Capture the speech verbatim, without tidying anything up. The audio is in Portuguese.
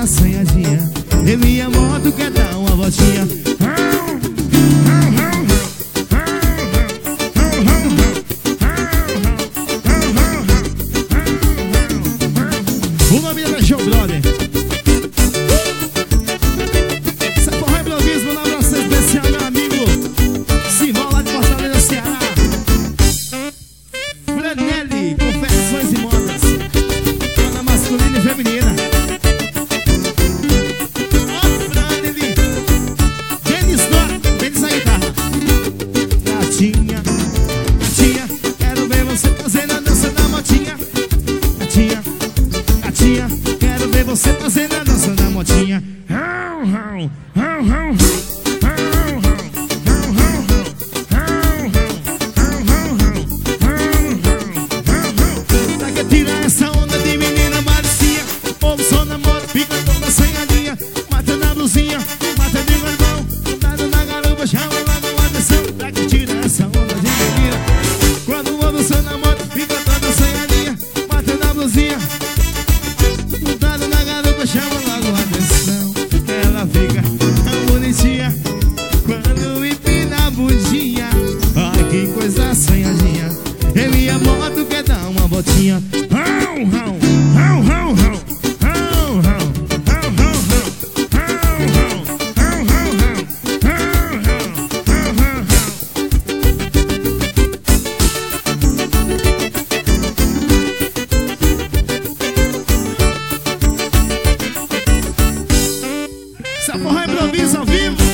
assanhadinha. Eu e a moto quer dar uma voltinha. O nome é João Brother. Essa porra é improviso, um abraço especial, meu amigo Simão, lá de Fortaleza, Ceará. Franelli, confecções e modas, moda masculina e feminina. Ó, Franelli, Denis Nora, Denis a guitarra. Gatinha, gatinha, quero ver você fazendo a dança da motinha. Gatinha, gatinha, quero ver você fazendo a dança da motinha. Pra que tirar essa onda de menina Maricinha? Ouve o som da moto, fica toda assanhadinha. Mata na blusinha, mata de gordão, montado na garupa, chama logo a atenção. Pra que tirar essa onda de menina? Quando ouve o som da moto, fica toda assanhadinha. Mata na blusinha, montado na garupa, chama logo a atenção. Ela fica tão bonitinha quando empina a bundinha. Ai, que coisa assanhadinha. Eu e a moto quer dar uma voltinha. Essa porra é improviso ao vivo.